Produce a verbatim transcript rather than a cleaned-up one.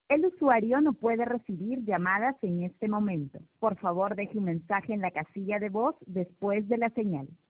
El usuario no puede recibir llamadas en este momento. Por favor, deje un mensaje en la casilla de voz después de la señal.